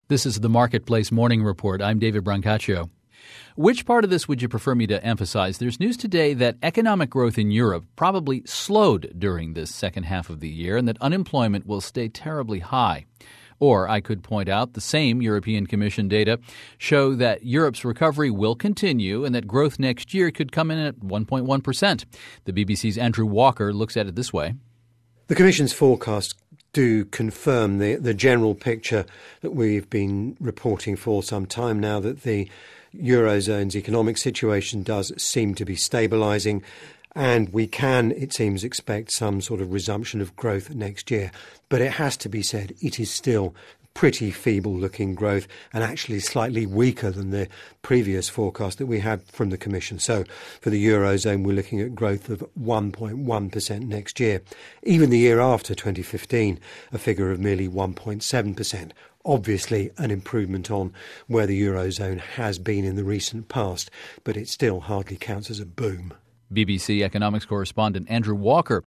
This is the Marketplace Morning Report. I'm David Brancaccio. Which part of this would you prefer me to emphasize? There's news today that economic growth in Europe probably slowed during this second half of the year and that unemployment will stay terribly high. Or I could point out the same European Commission data show that Europe's recovery will continue and that growth next year could come in at 1.1%. The BBC's Andrew Walker looks at it this way. The Commission's forecasts do confirm the general picture that we've been reporting for some time now, that the Eurozone's economic situation does seem to be stabilising, and we can, it seems, expect some sort of resumption of growth next year. But it has to be said, it is still pretty feeble-looking growth and actually slightly weaker than the previous forecast that we had from the Commission. So for the Eurozone, we're looking at growth of 1.1% next year. Even the year after, 2015, a figure of merely 1.7%. Obviously an improvement on where the Eurozone has been in the recent past, but it still hardly counts as a boom. BBC economics correspondent Andrew Walker.